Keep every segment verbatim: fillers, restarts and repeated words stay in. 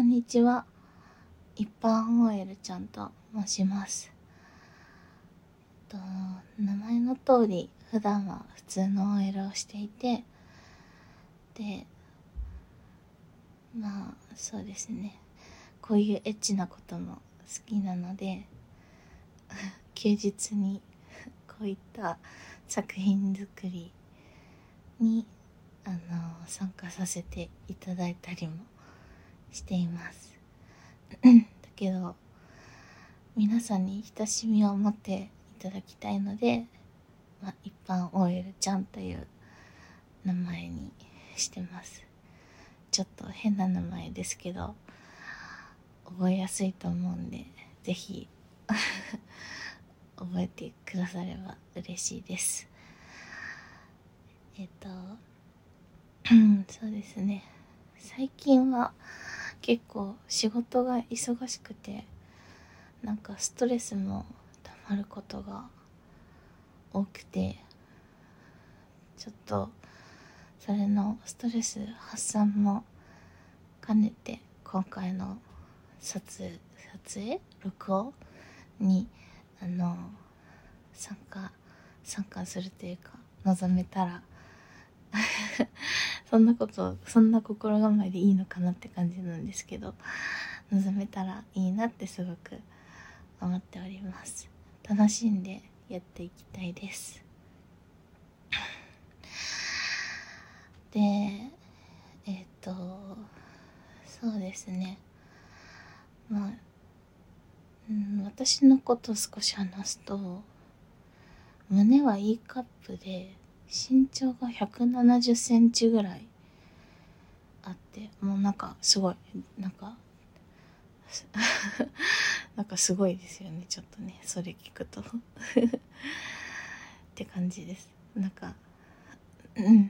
こんにちは。一般 オーエル ちゃんと申します。と名前の通り普段は普通の オーエル をしていて、でまあそうですね、こういうエッチなことも好きなので休日にこういった作品作りにあの参加させていただいたりもしていますだけど皆さんに親しみを持っていただきたいので、まあ、一般 オーエル ちゃんという名前にしてます。ちょっと変な名前ですけど覚えやすいと思うんで、ぜひ覚えてくだされば嬉しいです。えっとそうですね、最近は結構仕事が忙しくて、なんかストレスもたまることが多くて、ちょっとそれのストレス発散も兼ねて今回の撮影撮影録音にあの参加参加するというか望めたらそんなことそんな心構えでいいのかなって感じなんですけど、望めたらいいなってすごく思っております。楽しんでやっていきたいです。でえっとそうですね、まあ、うん、私のこと少し話すと、胸は E カップで身長がひゃくななじゅっセンチぐらいあって、もうなんかすごいなんかなんかすごいですよね。ちょっとねそれ聞くとって感じです。なんかうん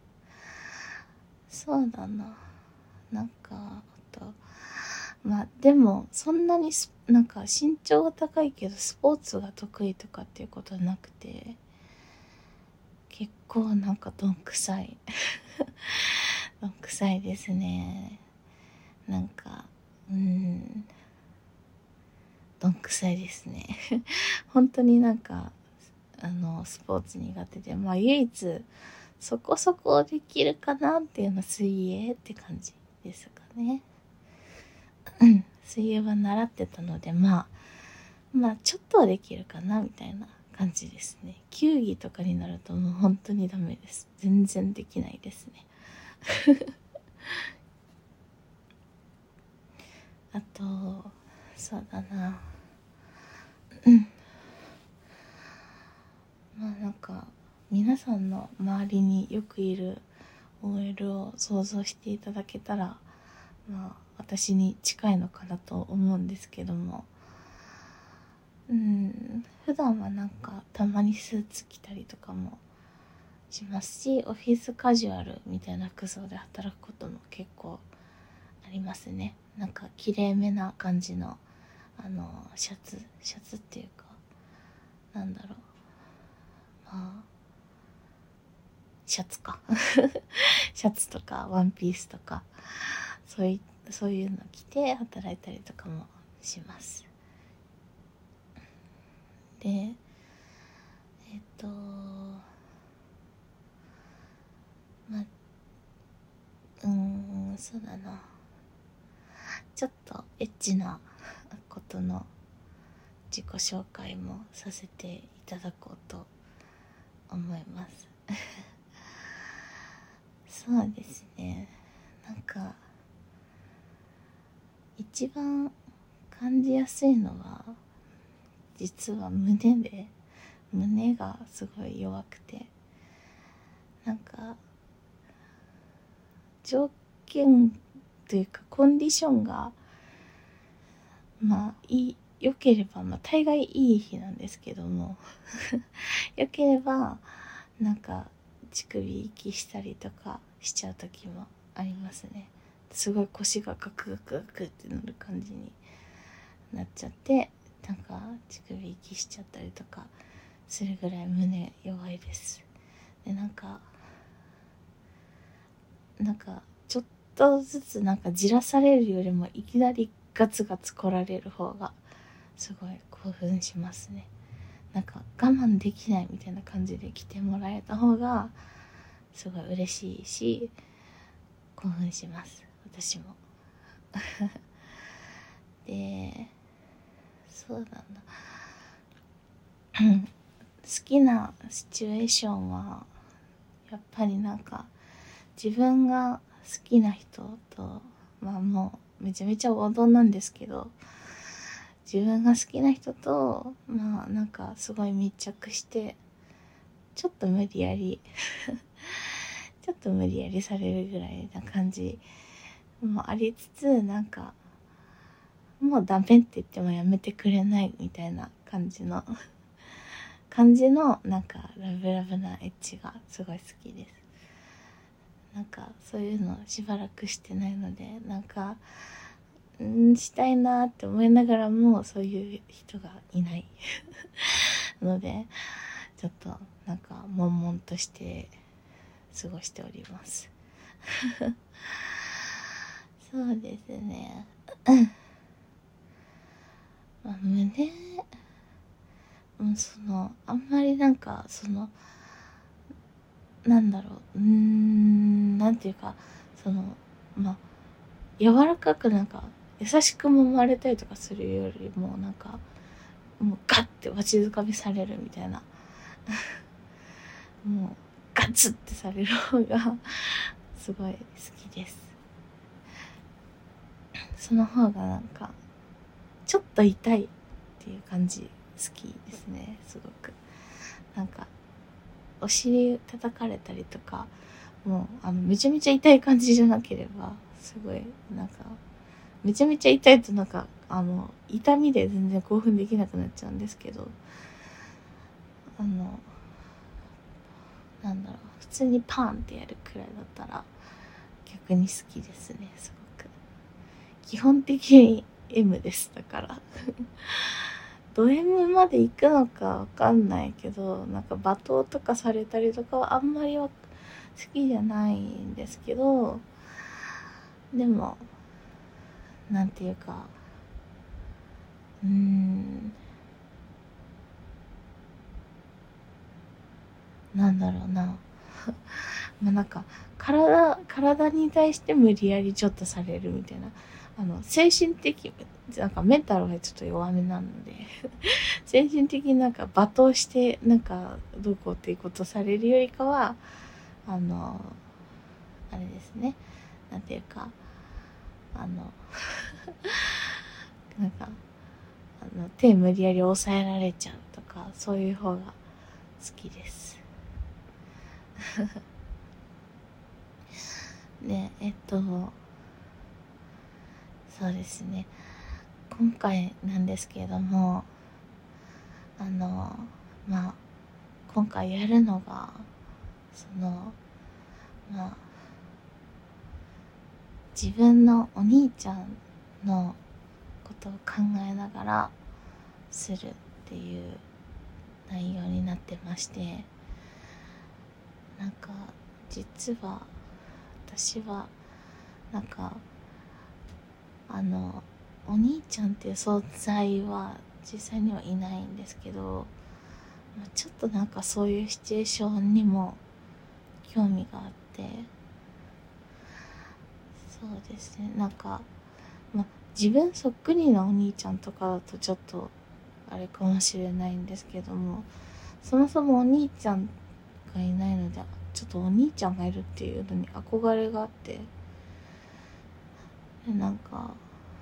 そうだな、なんかあとまあでもそんなになんか身長が高いけどスポーツが得意とかっていうことはなくて、結構なんかどんくさいどんくさいですね。なんかうんどんくさいですね本当になんかあのスポーツ苦手で、まあ唯一そこそこできるかなっていうのは水泳って感じですかね。水泳は習ってたので、まあまあちょっとはできるかなみたいな感じですね。球技とかになるともう本当にダメです。全然できないですねあとそうだなうんまあなんか皆さんの周りによくいる オーエル を想像していただけたら、まあ私に近いのかなと思うんですけども、うん普段はなんかたまにスーツ着たりとかもしますし、オフィスカジュアルみたいな服装で働くことも結構ありますね。なんかきれいめな感じのあのシャツシャツっていうかなんだろう、まあシャツかシャツとかワンピースとかそういそういうの着て働いたりとかもします。でえっとまあうーんそうだな、ちょっとエッチなことの自己紹介もさせていただこうと思いますそうですね、なんか一番感じやすいのは実は胸で、胸がすごい弱くて、なんか条件というかコンディションがまあいい良ければ、まあ大概いい日なんですけども良ければなんか乳首息したりとかしちゃう時もありますね。すごい腰がガクガクガクってなる感じになっちゃって、なんか乳首息しちゃったりとかするぐらい胸弱いです。でなんかなんかちょとずつなんかじらされるよりもいきなりガツガツ来られる方がすごい興奮しますね。なんか我慢できないみたいな感じで来てもらえた方がすごい嬉しいし興奮します、私も。で、そうなんだ好きなシチュエーションはやっぱりなんか自分が好きな人と、まあもうめちゃめちゃ王道なんですけど、自分が好きな人とまあなんかすごい密着してちょっと無理やりちょっと無理やりされるぐらいな感じもありつつ、なんかもうダメって言ってもやめてくれないみたいな感じの感じのなんかラブラブなエッジがすごい好きです。なんかそういうのしばらくしてないので、なんかんしたいなって思いながらもそういう人がいないので、ちょっとなんか悶々として過ごしておりますそうですねまあ、胸うんそのあんまりなんかそのなんだろううーんなんていうかそのまあ柔らかくなんか優しく揉まれたりとかするよりもなんかもうガッてわしづかみされるみたいなもうガツってされる方がすごい好きです。その方がなんかちょっと痛いっていう感じ好きですね。すごくなんかお尻叩かれたりとかもうあのめちゃめちゃ痛い感じじゃなければすごいなんかめちゃめちゃ痛いとなんかあの痛みで全然興奮できなくなっちゃうんですけど、あのなんだろう普通にパーンってやるくらいだったら逆に好きですね。すごく基本的に エム ですだからド M まで行くのかわかんないけど、なんか罵倒とかされたりとかはあんまりは好きじゃないんですけど、でもなんていうかうーんなんだろうなまあなんか体体に対して無理やりちょっとされるみたいな、あの精神的なんかメンタルがちょっと弱めなので精神的になんか罵倒してなんかどうこうっていうことされるよりかはあのあれですね、なんていうかあのなんかあの手無理やり抑えられちゃうとかそういう方が好きですでえっとそうですね、今回なんですけれどもあのまあ今回やるのがそのまあ自分のお兄ちゃんのことを考えながらするっていう内容になってまして、なんか実は私はなんかあのお兄ちゃんっていう存在は実際にはいないんですけど、ちょっとなんかそういうシチュエーションにも興味があって、そうですね、なんか、ま、自分そっくりなお兄ちゃんとかだとちょっとあれかもしれないんですけども、そもそもお兄ちゃんがいないのでちょっとお兄ちゃんがいるっていうのに憧れがあって、でなんか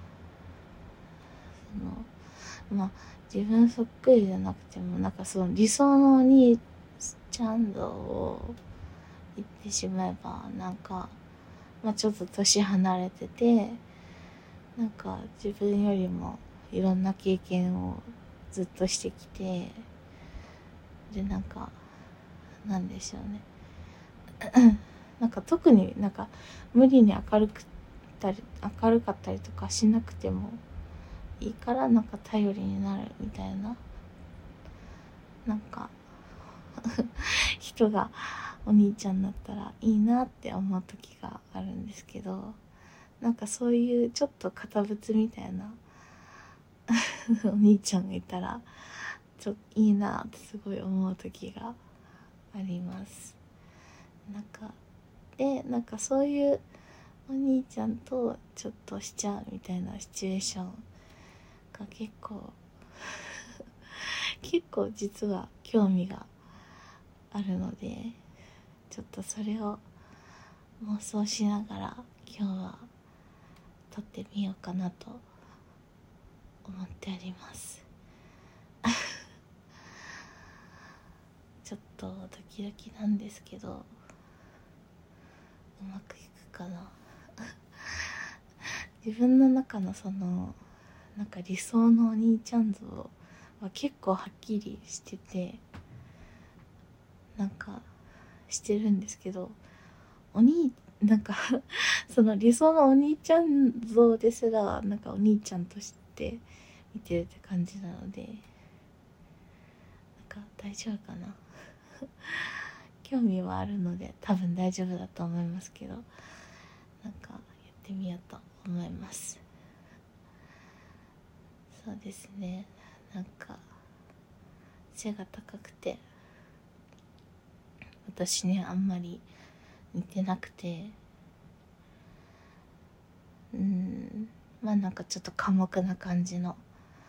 そのまあ自分そっくりじゃなくてもなんかその理想のお兄ちゃん度を言ってしまえばなんか、まあ、ちょっと年離れててなんか自分よりもいろんな経験をずっとしてきて、でなんかなんでしょうねなんか特になんか無理に明るくたり明るかったりとかしなくてもいいからなんか頼りになるみたいななんか人がお兄ちゃんだったらいいなって思う時があるんですけど、なんかそういうちょっと堅物みたいなお兄ちゃんがいたらちょっといいなってすごい思う時があります。なんかでなんかそういうお兄ちゃんとちょっとしちゃうみたいなシチュエーションが結構結構実は興味があるので、ちょっとそれを妄想しながら今日は撮ってみようかなと思っておりますちょっとドキドキなんですけど、うまくいくかな自分の中のそのなんか理想のお兄ちゃん像は結構はっきりしてて、なんかしてるんですけど、お兄なんかその理想のお兄ちゃん像ですらなんかお兄ちゃんとして見てるって感じなので、なんか大丈夫かな興味はあるので多分大丈夫だと思いますけど、なんかやってみようと思います。そうですね、なんか背が高くて私にあんまり似てなくて、うーんまあなんかちょっと寡黙な感じの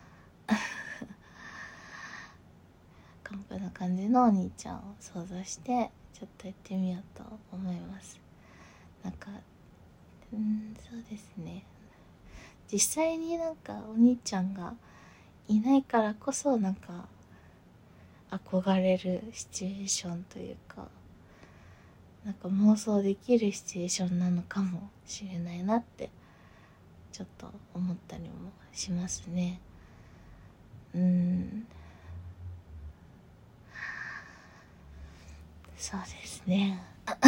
寡黙な感じのお兄ちゃんを想像してちょっとやってみようと思います。なんかうーんそうですね、実際になんかお兄ちゃんがいないからこそなんか憧れるシチュエーションというか、なんか妄想できるシチュエーションなのかもしれないなってちょっと思ったりもしますね。うーんそうですね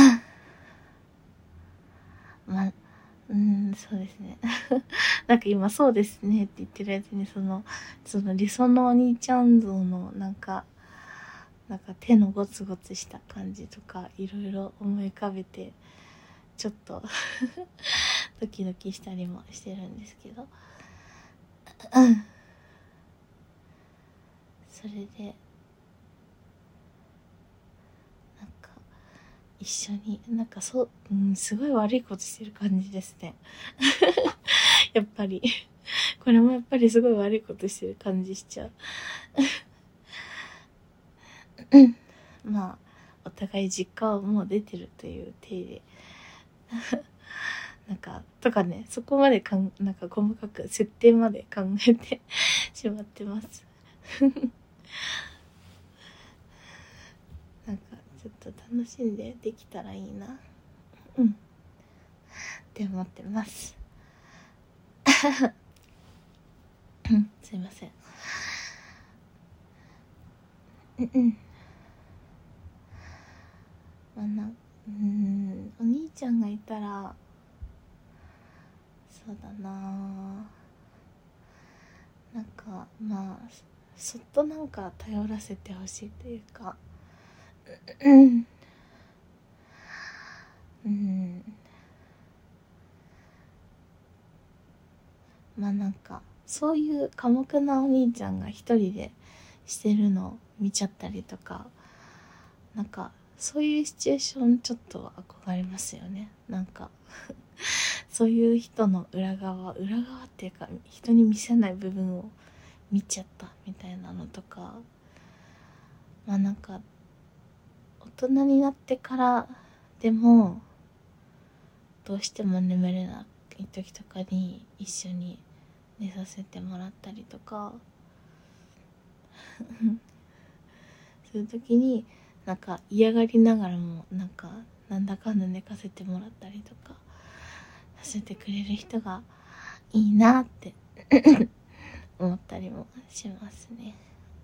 まあうーんそうですねなんか今そうですねって言ってるやつにそのその理想のお兄ちゃん像のなんかなんか手のゴツゴツした感じとかいろいろ思い浮かべてちょっとドキドキしたりもしてるんですけどそれでなんか一緒になんかそう、うん、すごい悪いことしてる感じですねやっぱりこれもやっぱりすごい悪いことしてる感じしちゃうまあお互い実家はもう出てるという体でなんかとかね、そこまでかんなんか細かく設定まで考えてしまってますなんかちょっと楽しんでできたらいいなうんって思ってますすいませんうんうんまあなうんお兄ちゃんがいたらそうだな、なんかまあそっとなんか頼らせてほしいというかうんうんまあなんかそういう寡黙なお兄ちゃんが一人でしてるのを見ちゃったりとか、なんかそういうシチュエーションちょっと憧れますよね。なんかそういう人の裏側裏側っていうか人に見せない部分を見ちゃったみたいなのとか、まあなんか大人になってからでもどうしても眠れない時とかに一緒に寝させてもらったりとかそういう時になんか嫌がりながらもなんかなんだかんだ寝かせてもらったりとかさせてくれる人がいいなって思ったりもしますね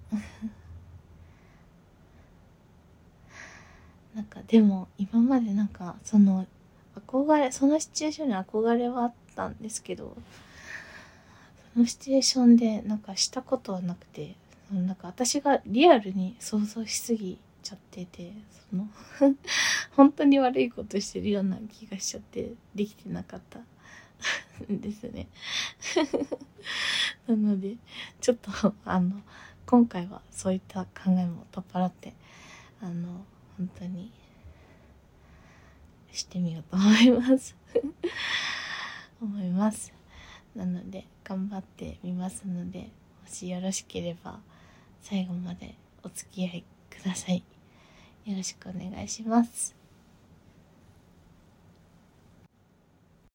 なんかでも今までなんかその憧れそのシチュエーションに憧れはあったんですけど、そのシチュエーションでなんかしたことはなくて、なんか私がリアルに想像しすぎちゃってて、その本当に悪いことしてるような気がしちゃってできてなかったんですねなのでちょっとあの今回はそういった考えも取っ払ってあの本当にしてみようと思います思いますなので頑張ってみますので、もしよろしければ最後までお付き合いください。よろしくお願いします。